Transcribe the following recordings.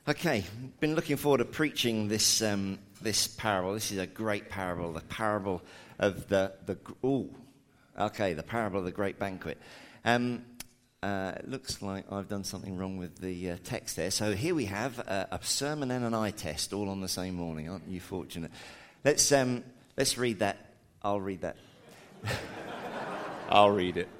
Okay, been looking forward to preaching this parable. This is a great parable, the parable of the parable of the great banquet. It looks like I've done something wrong with the text there. So here we have a sermon and an eye test all on the same morning. Aren't you fortunate? Let's read that. I'll read that. I'll read it.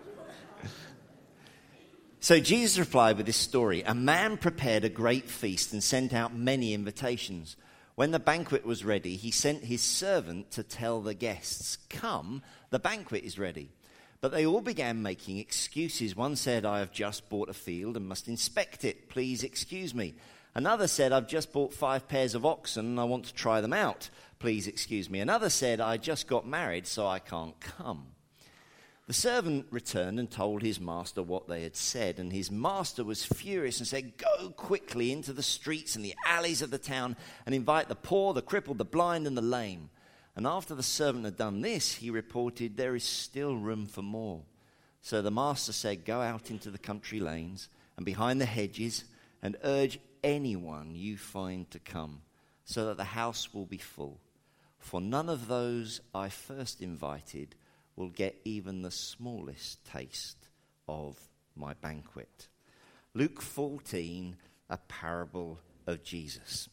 So Jesus replied with this story. A man prepared a great feast and sent out many invitations. When the banquet was ready, he sent his servant to tell the guests, "Come, the banquet is ready." But they all began making excuses. One said, "I have just bought a field and must inspect it. Please excuse me." Another said, "I've just bought 5 pairs of oxen and I want to try them out. Please excuse me." Another said, "I just got married, so I can't come." The servant returned and told his master what they had said, and his master was furious and said, "Go quickly into the streets and the alleys of the town and invite the poor, the crippled, the blind, and the lame." And after the servant had done this, he reported, "There is still room for more." So the master said, "Go out into the country lanes and behind the hedges and urge anyone you find to come, so that the house will be full. For none of those I first invited will get even the smallest taste of my banquet." Luke 14, a parable of Jesus.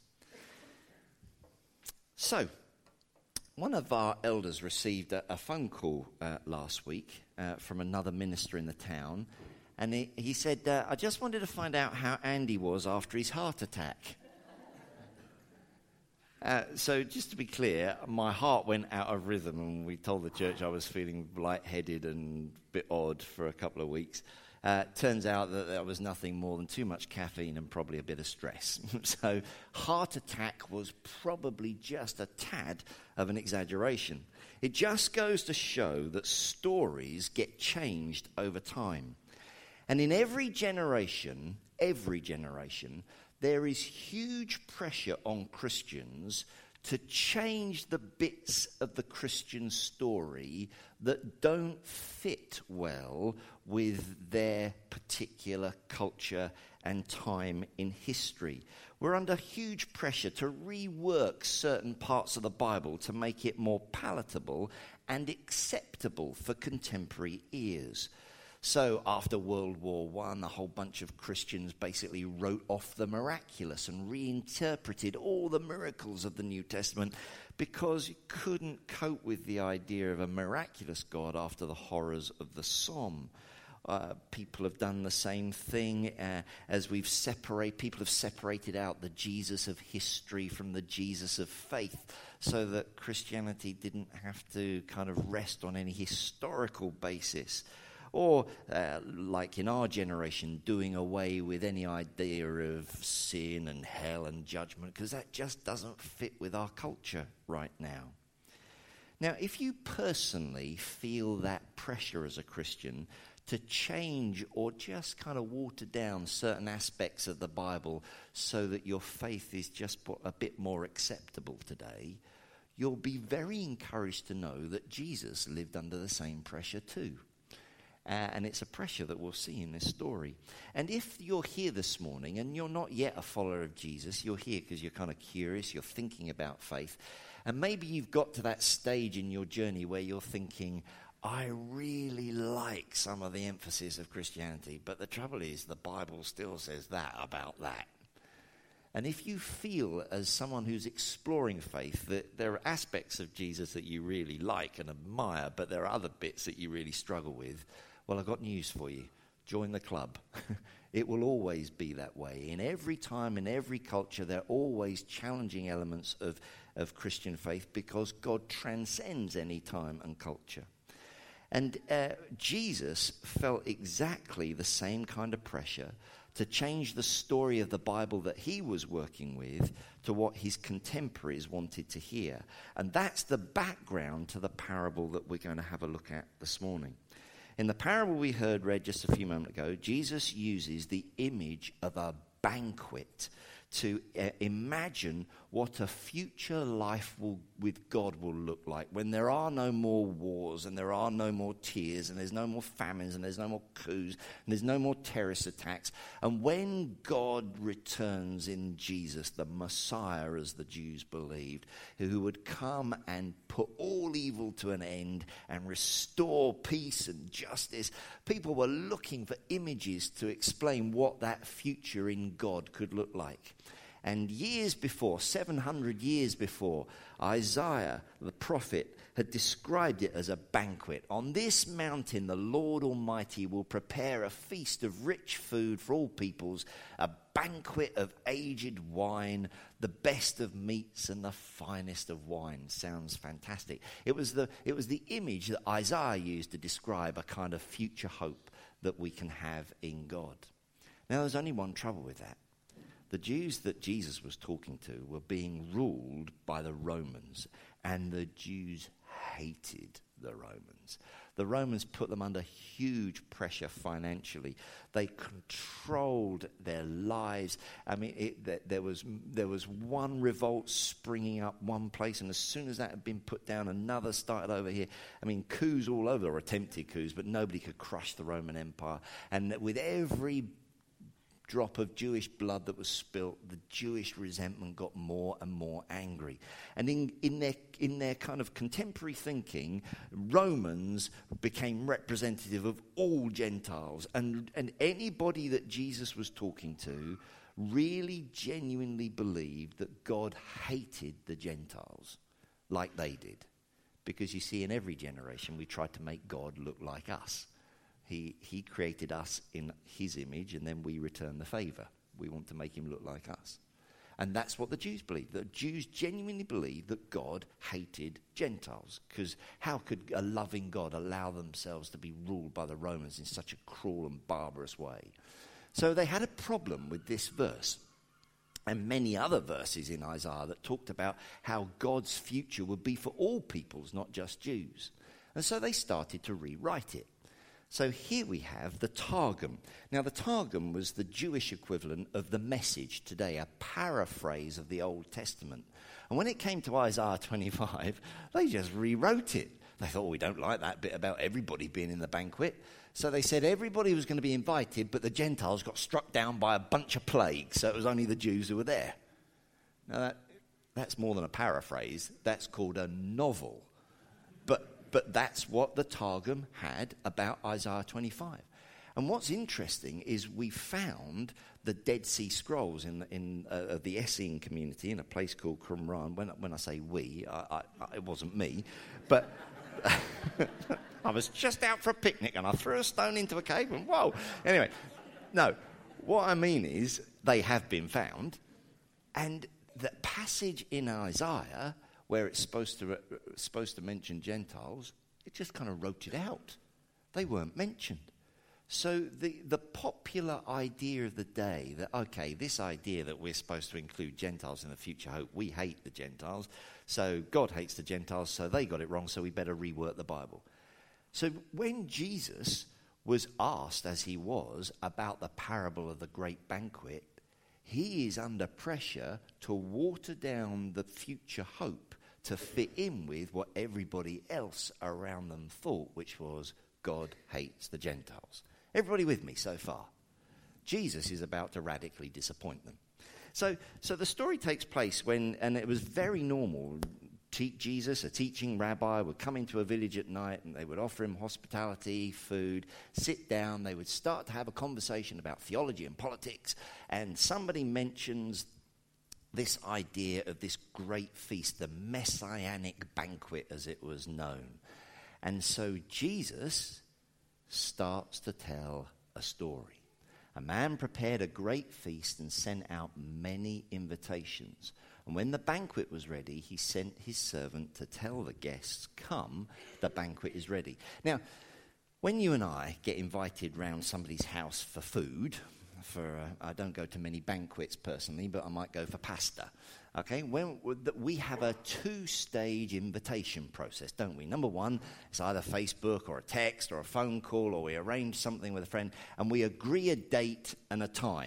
So, one of our elders received a phone call last week from another minister in the town, and he said, "I just wanted to find out how Andy was after his heart attack." So just to be clear, my heart went out of rhythm and we told the church I was feeling lightheaded and a bit odd for a couple of weeks. Turns out that was nothing more than too much caffeine and probably a bit of stress. So heart attack was probably just a tad of an exaggeration. It just goes to show that stories get changed over time. And in every generation, there is huge pressure on Christians to change the bits of the Christian story that don't fit well with their particular culture and time in history. We're under huge pressure to rework certain parts of the Bible to make it more palatable and acceptable for contemporary ears. So after World War I, a whole bunch of Christians basically wrote off the miraculous and reinterpreted all the miracles of the New Testament because you couldn't cope with the idea of a miraculous God after the horrors of the Somme. People have done the same thing as people have separated out the Jesus of history from the Jesus of faith so that Christianity didn't have to kind of rest on any historical basis. Or, like in our generation, doing away with any idea of sin and hell and judgment, because that just doesn't fit with our culture right now. Now, if you personally feel that pressure as a Christian to change or just kind of water down certain aspects of the Bible so that your faith is just a bit more acceptable today, you'll be very encouraged to know that Jesus lived under the same pressure too. And it's a pressure that we'll see in this story. And if you're here this morning and you're not yet a follower of Jesus, you're here because you're kind of curious, you're thinking about faith, and maybe you've got to that stage in your journey where you're thinking, I really like some of the emphasis of Christianity, but the trouble is the Bible still says that about that. And if you feel, as someone who's exploring faith, that there are aspects of Jesus that you really like and admire, but there are other bits that you really struggle with, well, I've got news for you. Join the club. It will always be that way. In every time, in every culture, there are always challenging elements of Christian faith because God transcends any time and culture. And Jesus felt exactly the same kind of pressure to change the story of the Bible that he was working with to what his contemporaries wanted to hear. And that's the background to the parable that we're going to have a look at this morning. In the parable we heard read just a few moments ago, Jesus uses the image of a banquet to imagine what a future life with God will look like when there are no more wars and there are no more tears and there's no more famines and there's no more coups and there's no more terrorist attacks. And when God returns in Jesus, the Messiah, as the Jews believed, who would come and put all evil to an end and restore peace and justice, people were looking for images to explain what that future in God could look like. And years before, 700 years before, Isaiah, the prophet, had described it as a banquet. On this mountain, the Lord Almighty will prepare a feast of rich food for all peoples, a banquet of aged wine, the best of meats and the finest of wine. Sounds fantastic. It was the image that Isaiah used to describe a kind of future hope that we can have in God. Now, there's only one trouble with that. The Jews that Jesus was talking to were being ruled by the Romans, and the Jews hated the Romans. The Romans put them under huge pressure financially. They controlled their lives. I mean, there was one revolt springing up one place, and as soon as that had been put down, another started over here. I mean, coups all over, or attempted coups, but nobody could crush the Roman Empire. And with every drop of Jewish blood that was spilt, the Jewish resentment got more and more angry. And in their kind of contemporary thinking, Romans became representative of all Gentiles. And anybody that Jesus was talking to really genuinely believed that God hated the Gentiles like they did. Because you see, in every generation, we try to make God look like us. He created us in his image, and then we return the favor. We want to make him look like us. And that's what the Jews believed. The Jews genuinely believed that God hated Gentiles, because how could a loving God allow themselves to be ruled by the Romans in such a cruel and barbarous way? So they had a problem with this verse and many other verses in Isaiah that talked about how God's future would be for all peoples, not just Jews. And so they started to rewrite it. So here we have the Targum. Now, the Targum was the Jewish equivalent of the Message today, a paraphrase of the Old Testament. And when it came to Isaiah 25, they just rewrote it. They thought, we don't like that bit about everybody being in the banquet. So they said everybody was going to be invited, but the Gentiles got struck down by a bunch of plagues, so it was only the Jews who were there. Now, that's more than a paraphrase. That's called a novel. But that's what the Targum had about Isaiah 25. And what's interesting is we found the Dead Sea Scrolls in the Essene community in a place called Qumran. When I say we, it wasn't me, but I was just out for a picnic and I threw a stone into a cave and whoa. Anyway, no, what I mean is they have been found, and the passage in Isaiah where it's supposed to mention Gentiles, it just kind of wrote it out. They weren't mentioned. So the popular idea of the day that, okay, this idea that we're supposed to include Gentiles in the future hope, we hate the Gentiles, so God hates the Gentiles, so they got it wrong, so we better rework the Bible. So when Jesus was asked, as he was, about the parable of the great banquet, he is under pressure to water down the future hope to fit in with what everybody else around them thought, which was God hates the Gentiles. Everybody with me so far? Jesus is about to radically disappoint them. So the story takes place and it was very normal. Jesus, a teaching rabbi, would come into a village at night and they would offer him hospitality, food, sit down. They would start to have a conversation about theology and politics, and somebody mentions this idea of this great feast, the messianic banquet as it was known. And so Jesus starts to tell a story. A man prepared a great feast and sent out many invitations. And when the banquet was ready, he sent his servant to tell the guests, "Come, the banquet is ready." Now, when you and I get invited round somebody's house for food, I don't go to many banquets personally, but I might go for pasta. Okay, we have a two-stage invitation process, don't we? Number one, it's either Facebook or a text or a phone call, or we arrange something with a friend, and we agree a date and a time.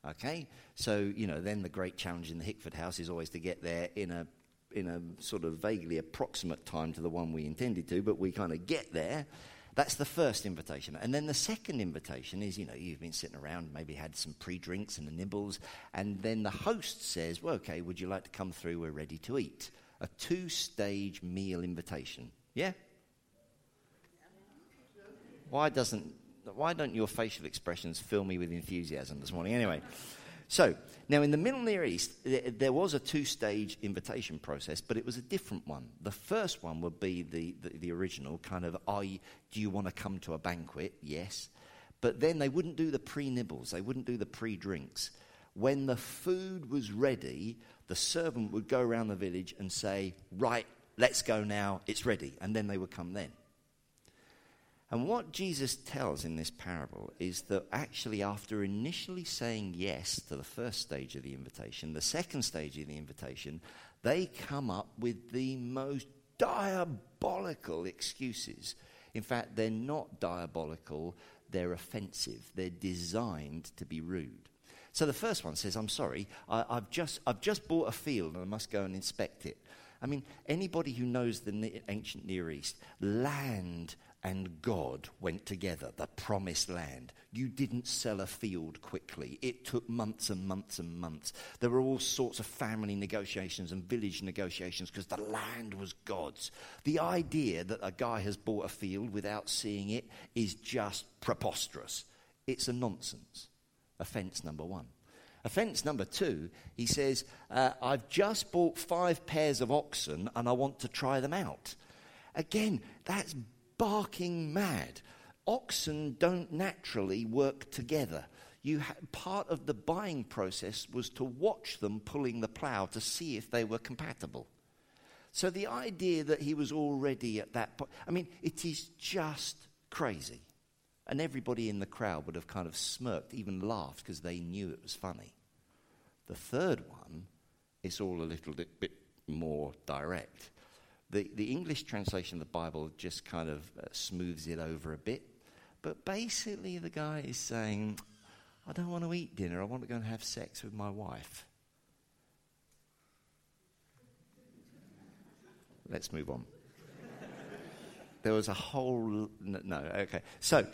Okay? So, then the great challenge in the Hickford house is always to get there in a sort of vaguely approximate time to the one we intended to, but we kind of get there. That's the first invitation. And then the second invitation is, you've been sitting around, maybe had some pre-drinks and the nibbles, and then the host says, well, okay, would you like to come through? We're ready to eat. A 2-stage meal invitation. Yeah? Why don't your facial expressions fill me with enthusiasm this morning? Anyway, so now in the Middle Near East, there was a 2-stage invitation process, but it was a different one. The first one would be the original kind of, do you want to come to a banquet? Yes. But then they wouldn't do the pre-nibbles. They wouldn't do the pre-drinks. When the food was ready, the servant would go around the village and say, right, let's go now, it's ready. And then they would come then. And what Jesus tells in this parable is that actually after initially saying yes to the first stage of the invitation, the second stage of the invitation, they come up with the most diabolical excuses. In fact, they're not diabolical, they're offensive. They're designed to be rude. So the first one says, I'm sorry, I've just bought a field and I must go and inspect it. I mean, anybody who knows the ancient Near East, land and God went together, the promised land. You didn't sell a field quickly. It took months and months and months. There were all sorts of family negotiations and village negotiations because the land was God's. The idea that a guy has bought a field without seeing it is just preposterous. It's a nonsense. Offence number one. Offence number two, he says, I've just bought 5 pairs of oxen and I want to try them out. Again, that's barking mad. Oxen don't naturally work together. Part of the buying process was to watch them pulling the plough to see if they were compatible. So the idea that he was already at that point, I mean, it is just crazy. And everybody in the crowd would have kind of smirked, even laughed, because they knew it was funny. The third one is all a little bit more direct. The English translation of the Bible just kind of smooths it over a bit. But basically the guy is saying, I don't want to eat dinner, I want to go and have sex with my wife. Let's move on. There was a whole... No, okay. So,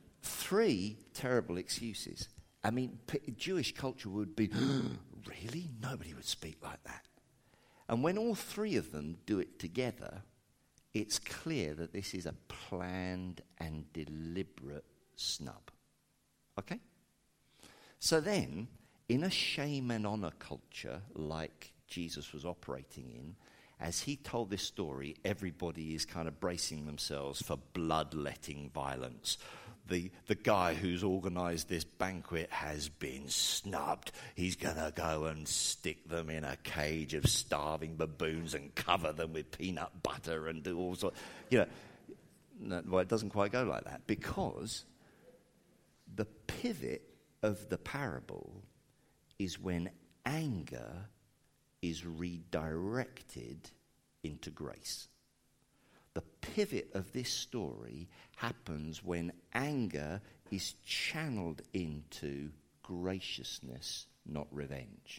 3 terrible excuses. I mean, Jewish culture would be, really? Nobody would speak like that. And when all 3 of them do it together, it's clear that this is a planned and deliberate snub. Okay? So then, in a shame and honor culture like Jesus was operating in, as he told this story, everybody is kind of bracing themselves for bloodletting violence. The guy who's organised this banquet has been snubbed. He's going to go and stick them in a cage of starving baboons and cover them with peanut butter and do all sorts. Well, it doesn't quite go like that, because the pivot of the parable is when anger is redirected into grace. The pivot of this story happens when anger is channeled into graciousness, not revenge.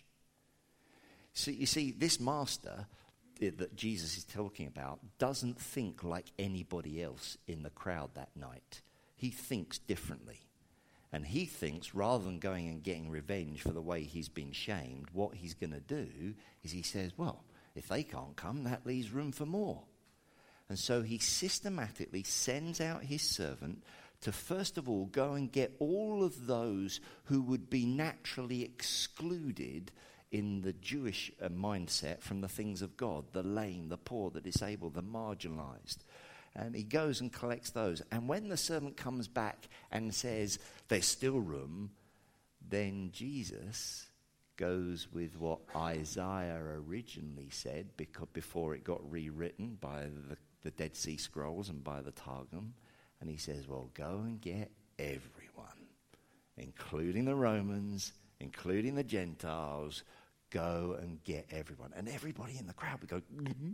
So you see, this master that Jesus is talking about doesn't think like anybody else in the crowd that night. He thinks differently. And he thinks, rather than going and getting revenge for the way he's been shamed, what he's going to do is he says, well, if they can't come, that leaves room for more. And so he systematically sends out his servant to first of all go and get all of those who would be naturally excluded in the Jewish mindset from the things of God, the lame, the poor, the disabled, the marginalized. And he goes and collects those. And when the servant comes back and says, there's still room, then Jesus goes with what Isaiah originally said, because before it got rewritten by the Dead Sea Scrolls and by the Targum. And he says, well, go and get everyone, including the Romans, including the Gentiles. Go and get everyone. And everybody in the crowd would go, mm-hmm.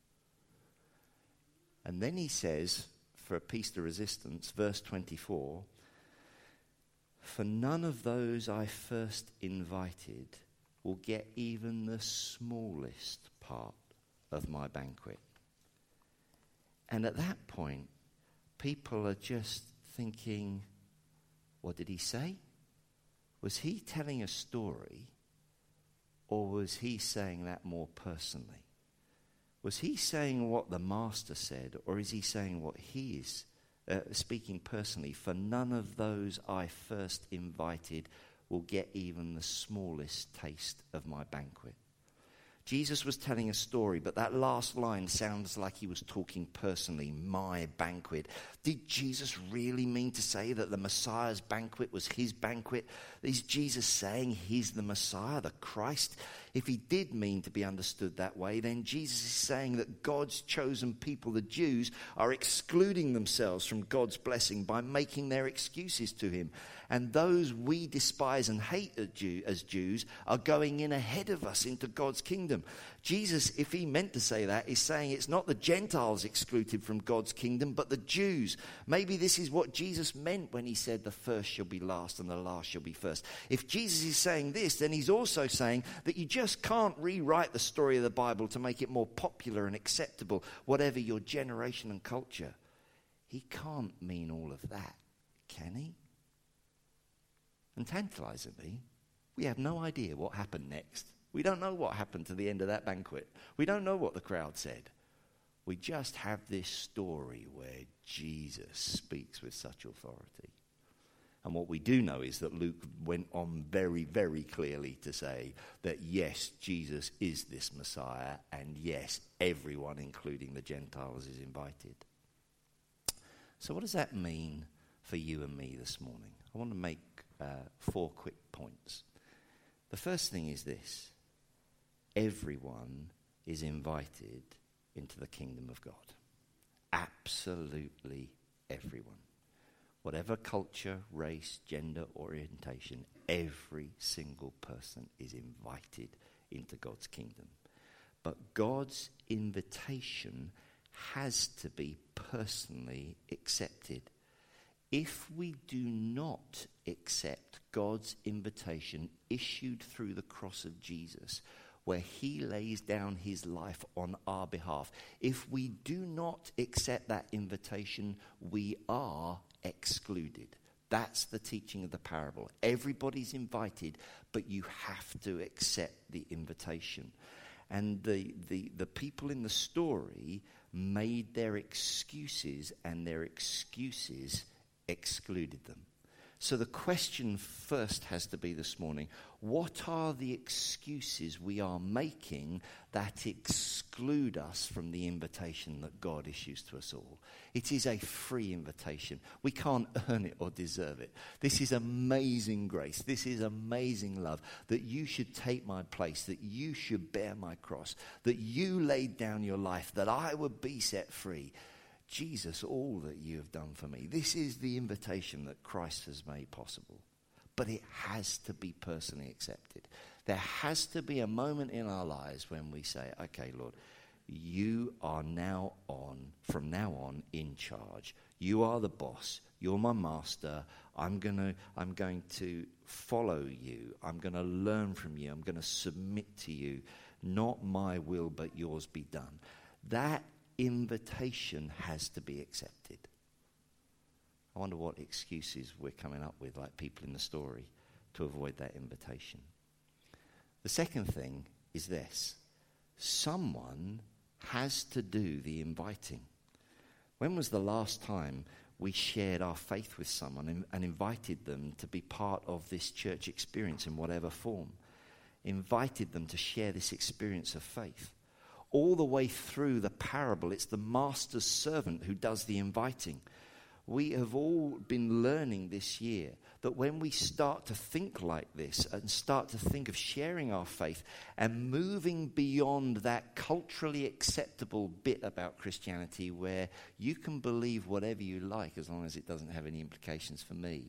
And then he says, for a piece de resistance, verse 24, For none of those I first invited will get even the smallest part of my banquet. And at that point, people are just thinking, what did he say? Was he telling a story, or was he saying that more personally? Was he saying what the master said, or is he saying what he is speaking personally? For none of those I first invited will get even the smallest taste of my banquet. Jesus was telling a story, but that last line sounds like he was talking personally, my banquet. Did Jesus really mean to say that the Messiah's banquet was his banquet? Is Jesus saying he's the Messiah, the Christ? If he did mean to be understood that way, then Jesus is saying that God's chosen people, the Jews, are excluding themselves from God's blessing by making their excuses to him. And those we despise and hate as Jews are going in ahead of us into God's kingdom. Jesus, if he meant to say that, is saying it's not the Gentiles excluded from God's kingdom, but the Jews. Maybe this is what Jesus meant when he said the first shall be last and the last shall be first. If Jesus is saying this, then he's also saying that you just can't rewrite the story of the Bible to make it more popular and acceptable, whatever your generation and culture. He can't mean all of that, can he? And tantalizingly, we have no idea what happened next. We don't know what happened to the end of that banquet. We don't know what the crowd said. We just have this story where Jesus speaks with such authority. And what we do know is that Luke went on very, very clearly to say that yes, Jesus is this Messiah, and yes, everyone, including the Gentiles, is invited. So what does that mean for you and me this morning? I want to make 4 quick points. The first thing is this: everyone is invited into the kingdom of God. Absolutely everyone. Whatever culture, race, gender, orientation, every single person is invited into God's kingdom. But God's invitation has to be personally accepted. If we do not accept God's invitation issued through the cross of Jesus, where he lays down his life on our behalf, if we do not accept that invitation, we are excluded. That's the teaching of the parable. Everybody's invited, but you have to accept the invitation. And the people in the story made their excuses, and their excuses excluded them. So the question first has to be this morning, what are the excuses we are making that exclude us from the invitation that God issues to us all? It is a free invitation. We can't earn it or deserve it. This is amazing grace. This is amazing love, that you should take my place, that you should bear my cross, that you laid down your life, that I would be set free. Jesus, all that you have done for me. This is the invitation that Christ has made possible. But it has to be personally accepted. There has to be a moment in our lives when we say, okay, Lord, you are from now on in charge. You are the boss. You're my master. I'm going to follow you. I'm going to learn from you. I'm going to submit to you. Not my will, but yours be done. That invitation has to be accepted. I wonder what excuses we're coming up with, like people in the story, to avoid that invitation. The second thing is this: someone has to do the inviting. When was the last time we shared our faith with someone and invited them to be part of this church experience in whatever form? Invited them to share this experience of faith. All the way through the parable, it's the master's servant who does the inviting. We have all been learning this year that when we start to think like this and start to think of sharing our faith and moving beyond that culturally acceptable bit about Christianity where you can believe whatever you like as long as it doesn't have any implications for me,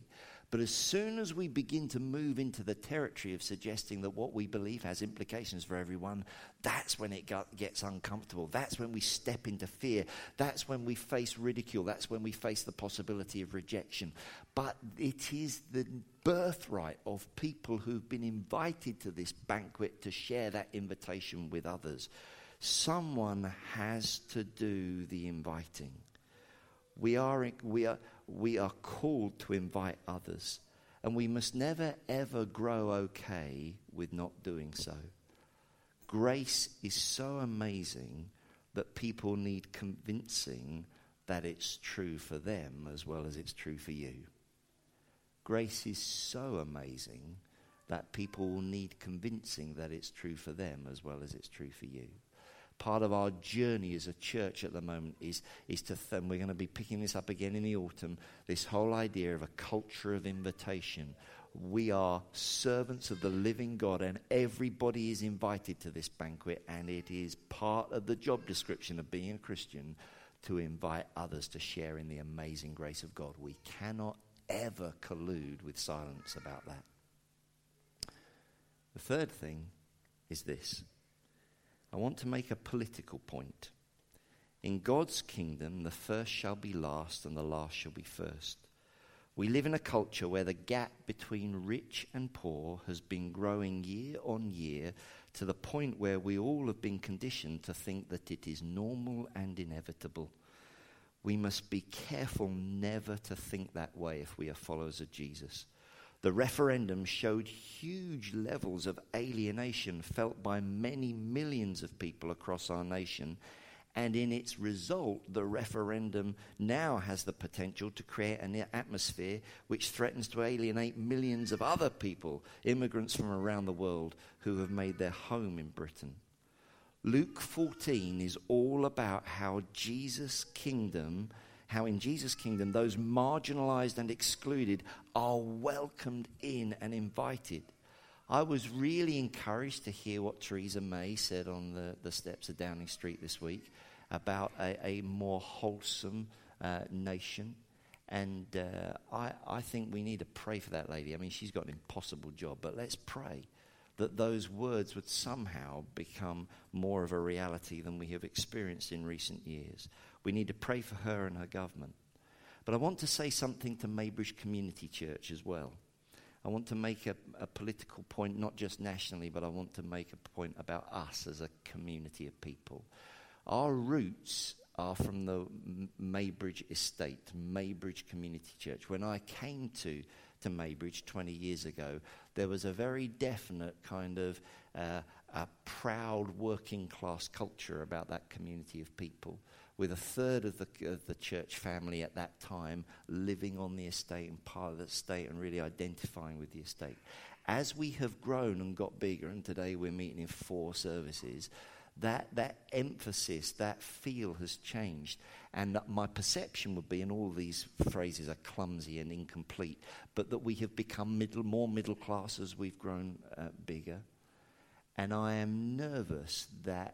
But as soon as we begin to move into the territory of suggesting that what we believe has implications for everyone, that's when it gets uncomfortable. That's when we step into fear. That's when we face ridicule. That's when we face the possibility of rejection. But it is the birthright of people who've been invited to this banquet to share that invitation with others. Someone has to do the inviting. We are called to invite others, and we must never ever grow okay with not doing so. Grace is so amazing that people need convincing that it's true for them as well as it's true for you. Grace is so amazing that people will need convincing that it's true for them as well as it's true for you. Part of our journey as a church at the moment is to, and we're going to be picking this up again in the autumn, this whole idea of a culture of invitation. We are servants of the living God, and everybody is invited to this banquet, and it is part of the job description of being a Christian to invite others to share in the amazing grace of God. We cannot ever collude with silence about that. The third thing is this. I want to make a political point. In God's kingdom, the first shall be last and the last shall be first. We live in a culture where the gap between rich and poor has been growing year on year to the point where we all have been conditioned to think that it is normal and inevitable. We must be careful never to think that way if we are followers of Jesus. The referendum showed huge levels of alienation felt by many millions of people across our nation, and in its result, the referendum now has the potential to create an atmosphere which threatens to alienate millions of other people, immigrants from around the world who have made their home in Britain. Luke 14 is all about how in Jesus' kingdom, those marginalized and excluded are welcomed in and invited. I was really encouraged to hear what Theresa May said on the steps of Downing Street this week about a more wholesome nation. And I think we need to pray for that lady. I mean, she's got an impossible job, but let's pray that those words would somehow become more of a reality than we have experienced in recent years. We need to pray for her and her government. But I want to say something to Maybridge Community Church as well. I want to make a political point, not just nationally, but I want to make a point about us as a community of people. Our roots are from the Maybridge estate, Maybridge Community Church. When I came to Maybridge 20 years ago, there was a very definite kind of a proud working class culture about that community of people, with a third of the church family at that time living on the estate and part of the estate and really identifying with the estate. As we have grown and got bigger, and today we're meeting in 4 services, that emphasis, that feel has changed. And my perception would be, and all these phrases are clumsy and incomplete, but that we have become more middle class as we've grown bigger. And I am nervous that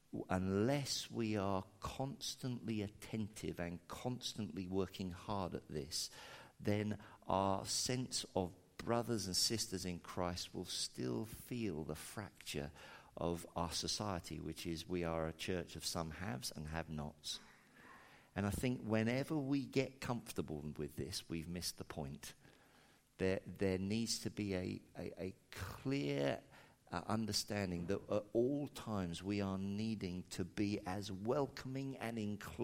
unless we are constantly attentive and constantly working hard at this, then our sense of brothers and sisters in Christ will still feel the fracture of our society, which is we are a church of some haves and have-nots. And I think whenever we get comfortable with this, we've missed the point. There needs to be a clear understanding that at all times we are needing to be as welcoming and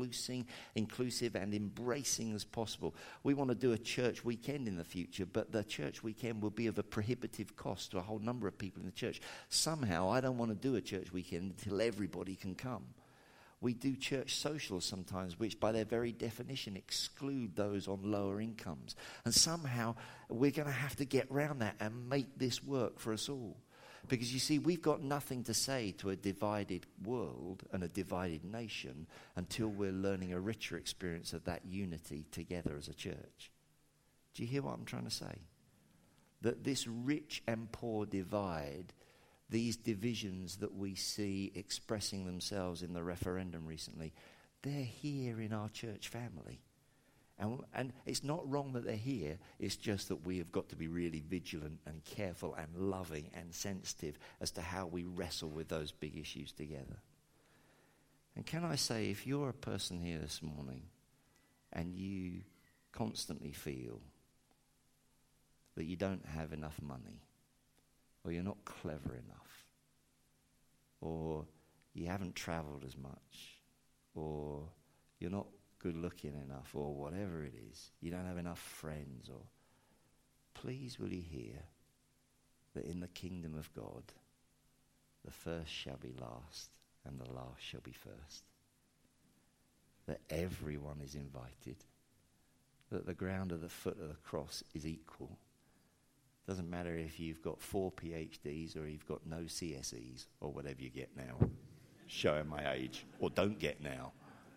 inclusive and embracing as possible. We want to do a church weekend in the future, but the church weekend will be of a prohibitive cost to a whole number of people in the church. Somehow I don't want to do a church weekend until everybody can come. We do church socials sometimes, which by their very definition exclude those on lower incomes. And somehow we're going to have to get around that and make this work for us all. Because you see, we've got nothing to say to a divided world and a divided nation until we're learning a richer experience of that unity together as a church. Do you hear what I'm trying to say? That this rich and poor divide, these divisions that we see expressing themselves in the referendum recently, they're here in our church family. And it's not wrong that they're here. It's just that we have got to be really vigilant and careful and loving and sensitive as to how we wrestle with those big issues together. And can I say, if you're a person here this morning and you constantly feel that you don't have enough money, or you're not clever enough, or you haven't traveled as much, or you're not good looking enough, or whatever it is, you don't have enough friends, or please will you hear that in the kingdom of God, the first shall be last and the last shall be first. That everyone is invited, that the ground at the foot of the cross is equal. Doesn't matter if you've got 4 PhDs or you've got no CSEs or whatever you get now. Showing my age, or don't get now.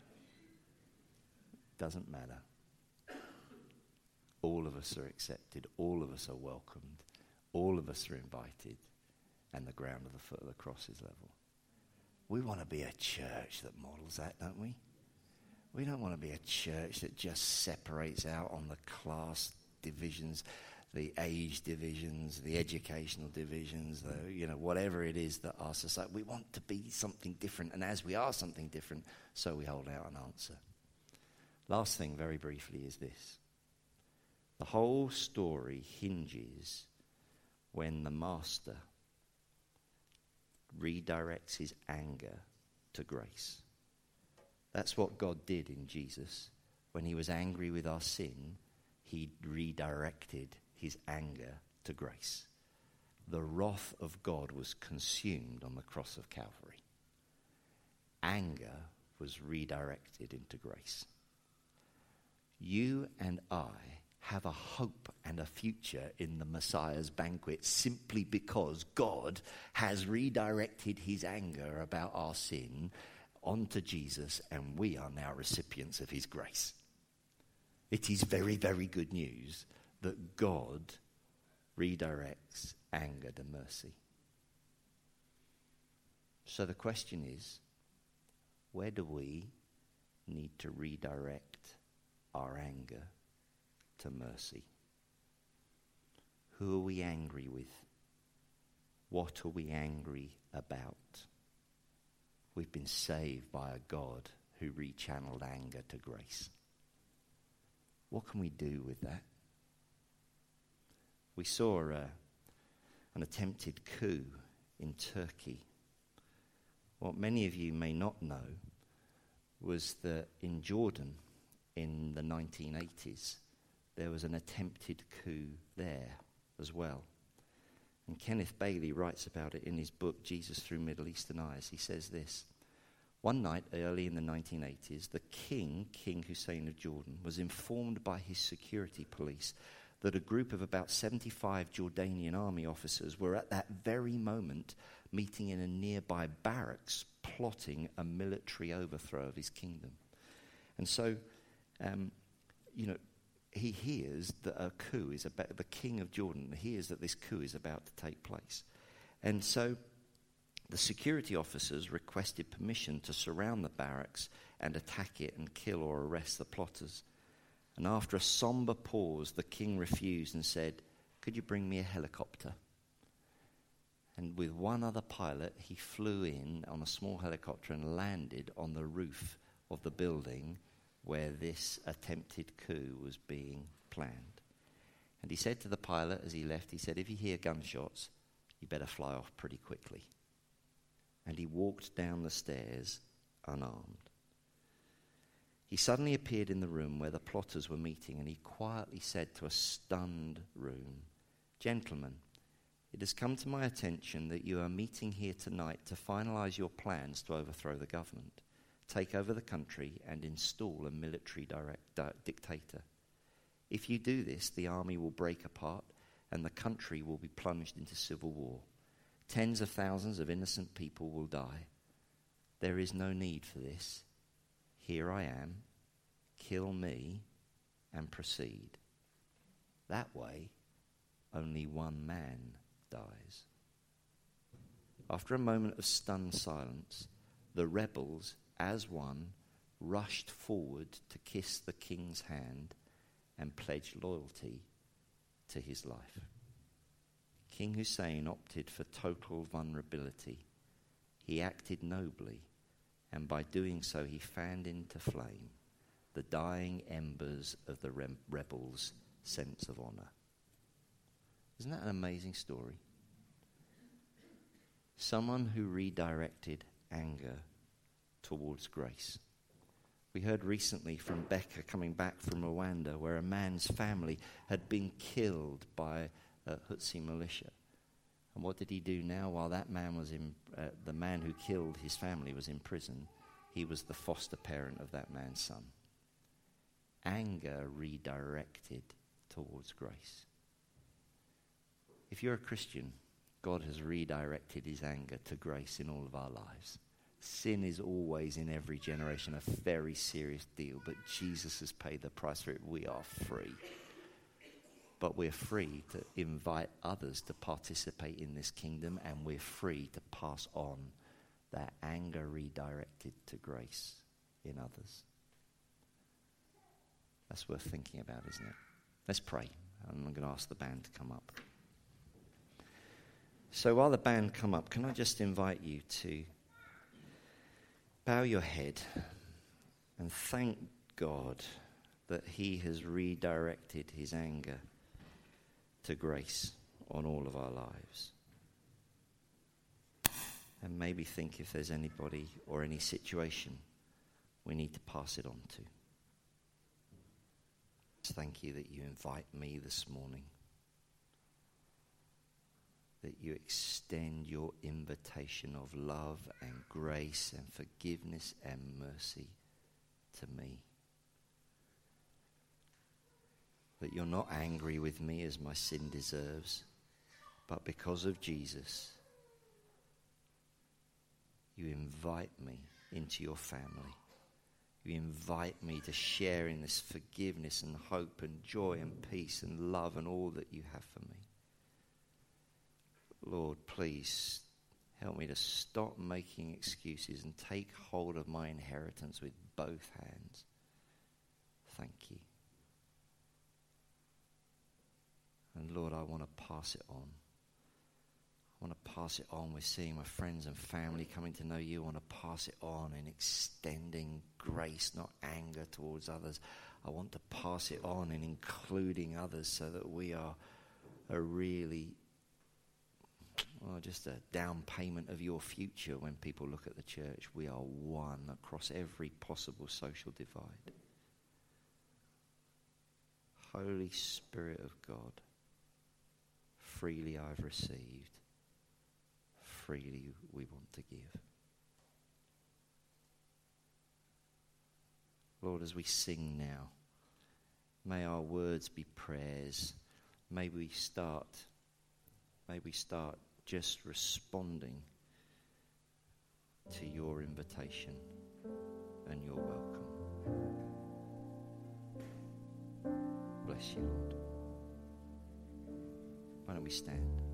Doesn't matter. All of us are accepted. All of us are welcomed. All of us are invited. And the ground at the foot of the cross is level. We want to be a church that models that, don't we? We don't want to be a church that just separates out on the class divisions, the age divisions, the educational divisions, whatever it is that our society. We want to be something different, and as we are something different, so we hold out an answer. Last thing, very briefly, is this. The whole story hinges when the master redirects his anger to grace. That's what God did in Jesus. When he was angry with our sin, he redirected his anger to grace. The wrath of God was consumed on the cross of Calvary. Anger was redirected into grace. You and I have a hope and a future in the Messiah's banquet simply because God has redirected his anger about our sin onto Jesus, and we are now recipients of his grace. It is very, very good news that God redirects anger to mercy. So the question is, where do we need to redirect our anger to mercy? Who are we angry with? What are we angry about? We've been saved by a God who rechanneled anger to grace. What can we do with that? We saw an attempted coup in Turkey. What many of you may not know was that in Jordan in the 1980s, there was an attempted coup there as well. And Kenneth Bailey writes about it in his book, Jesus Through Middle Eastern Eyes. He says this: one night early in the 1980s, the King Hussein of Jordan, was informed by his security police that a group of about 75 Jordanian army officers were at that very moment meeting in a nearby barracks plotting a military overthrow of his kingdom. And so, he hears that a coup is about, the king of Jordan hears that this coup is about to take place. And so the security officers requested permission to surround the barracks and attack it and kill or arrest the plotters. And after a somber pause, the king refused and said, "Could you bring me a helicopter?" And with one other pilot, he flew in on a small helicopter and landed on the roof of the building where this attempted coup was being planned. And he said to the pilot as he left, he said, "If you hear gunshots, you better fly off pretty quickly." And he walked down the stairs unarmed. He suddenly appeared in the room where the plotters were meeting, and he quietly said to a stunned room, "Gentlemen, it has come to my attention that you are meeting here tonight to finalize your plans to overthrow the government, take over the country, and install a military dictator. If you do this, the army will break apart and the country will be plunged into civil war. Tens of thousands of innocent people will die. There is no need for this. Here I am. Kill me and proceed. That way, only one man dies." After a moment of stunned silence, the rebels, as one, rushed forward to kiss the king's hand and pledge loyalty to his life. King Hussein opted for total vulnerability. He acted nobly, and by doing so he fanned into flame the dying embers of the rebels' sense of honor. Isn't that an amazing story? Someone who redirected anger towards grace. We heard recently from Becca coming back from Rwanda, where a man's family had been killed by a Hutsi militia. And what did he do now? While that man was the man who killed his family was in prison, he was the foster parent of that man's son. Anger redirected towards grace. If you're a Christian, God has redirected his anger to grace in all of our lives. Sin is always in every generation a very serious deal, but Jesus has paid the price for it. We are free. But we're free to invite others to participate in this kingdom, and we're free to pass on that anger redirected to grace in others. That's worth thinking about, isn't it? Let's pray. I'm going to ask the band to come up. So while the band come up, can I just invite you to bow your head and thank God that he has redirected his anger to grace on all of our lives. And maybe think if there's anybody or any situation we need to pass it on to. Thank you that you invite me this morning, that you extend your invitation of love and grace and forgiveness and mercy to me. That you're not angry with me as my sin deserves, but because of Jesus, you invite me into your family. You invite me to share in this forgiveness and hope and joy and peace and love and all that you have for me. Lord, please help me to stop making excuses and take hold of my inheritance with both hands. Thank you. And Lord, I want to pass it on. I want to pass it on. We're seeing my friends and family coming to know you. I want to pass it on in extending grace, not anger towards others. I want to pass it on in including others so that we are a really, just a down payment of your future when people look at the church. We are one across every possible social divide. Holy Spirit of God, freely I've received, freely we want to give. Lord, as we sing now, may our words be prayers. May we start just responding to your invitation and your welcome. Bless you, Lord. Why don't we stand?